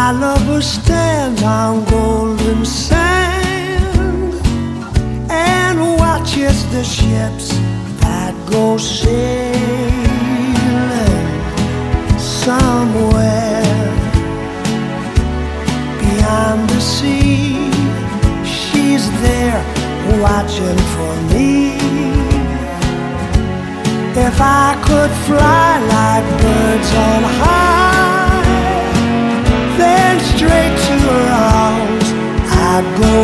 My lover stands on golden sand and watches the ships that go sailing somewhere beyond the sea. She's there watching for me. If I could fly like birds on high, then straight to her arms I'd go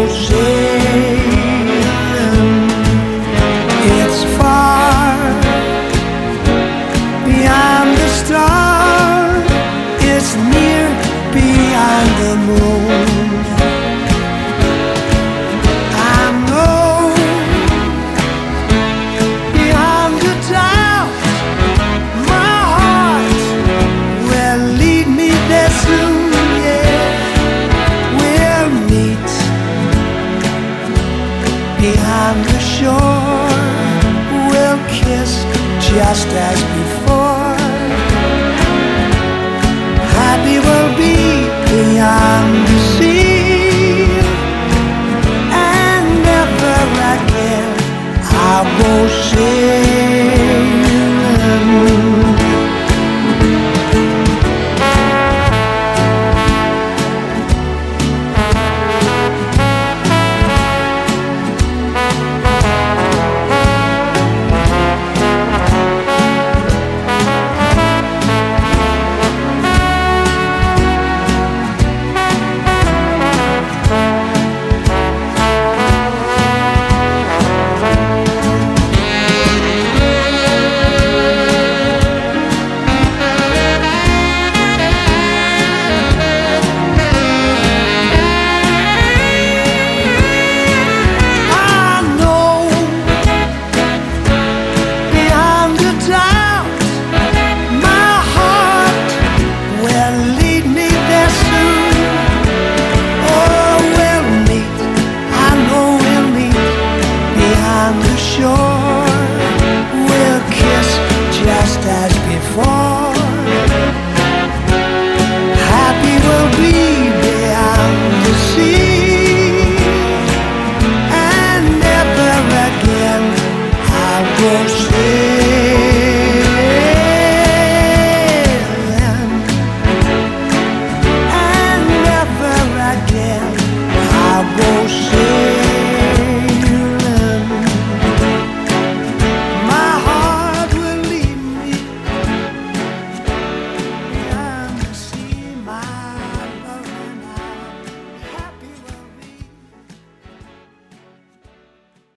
sailing. It's far beyond the stars, it's near beyond the moon. I know beyond the doubt my heart will lead me there soon. Behind the shore, we'll kiss just as before. Happy we'll be beyond the sea, and never again I'll go sailing.